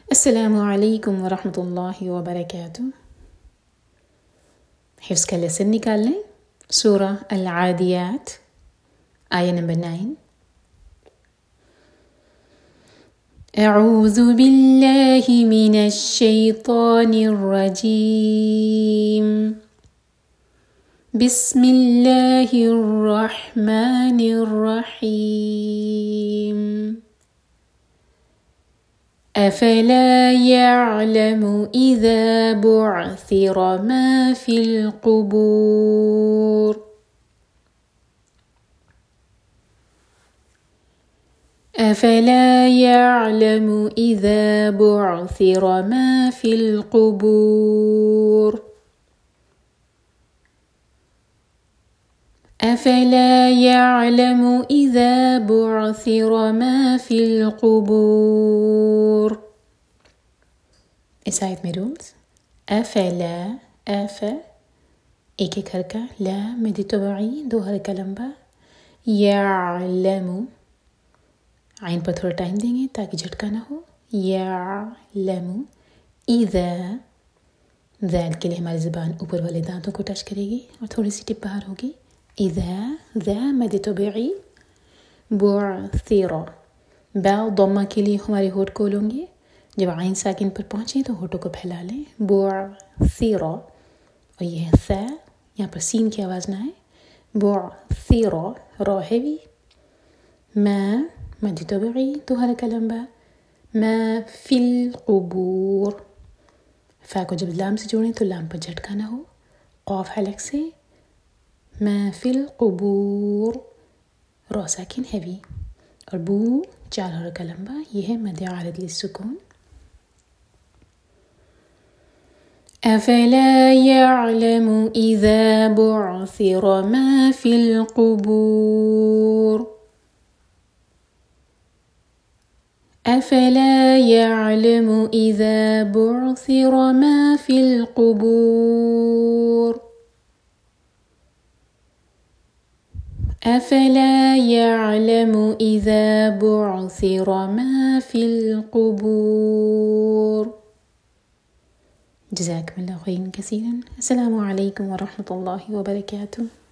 अस्सलामु अलैकुम वरहमतुल्लाहि वबरकातुह। हिफ्ज़ का लेसन निकाल लें। सूरा अल-आदियात आया नंबर 9। अऊज़ु बिल्लाहि मिनश शैतानिर रजीम। बिस्मिल्लाहिर रहमानिर रहीम। अफ़ला यअलमु इज़ा बुअसिर मा फ़िल क़ुबूर। अफ़ला यअलमु इज़ा बुअसिर मा फ़िल क़ुबूर। अफ़ला यअलमु इज़ा बुअसिर मा फ़िल क़ुबूर। इस आयत में रूल्स। अफ़ला अफ़ एक एक हरका, ला मद तबई दो हरका लंबा, यअलमु आइन पर थोड़ा टाइम देंगे ताकि झटका ना हो। यअलमु इज़ा ज़ैल के लिए हमारी ज़ुबान ऊपर वाले दांतों को टच करेगी और थोड़ी सी टिप बाहर होगी। इज़ा ज़ा मद तबई बुअसिर बा दम्मा के लिए हमारे होठ खोलेंगे। जब आइन साकिन पर पहुँचे तो होठों को फैला लें। बुअसिर और यह है सा, यहाँ पर सीन की आवाज़ ना आए। बुअसिर रॉ हैवी। मा मद तबई दो हरका लंबा, मा फ़िल क़ुबूर। फ़ा को जब लाम से जोड़ें तो लाम पर झटका ना हो। क़ाफ हलक से मा फ़िल क़ुबूर, रॉ साकिन हैवी। और बू चार हरका लंबा, यह है मद आरिद लिस्सुकून। अफ़ला यअलमु इज़ा बुअसिर मा फ़िल क़ुबूर। अफ़ला यअलमु इज़ा बुअसिर मा फ़िल क़ुबूर। अफ़ला यअलमु इज़ा बुअसिर मा फ़िल क़ुबूर। जज़ाकुमुल्लाहु खैरन कसीरन। अस्सलामु अलैकुम वरहमतुल्लाहि वबरकातुह।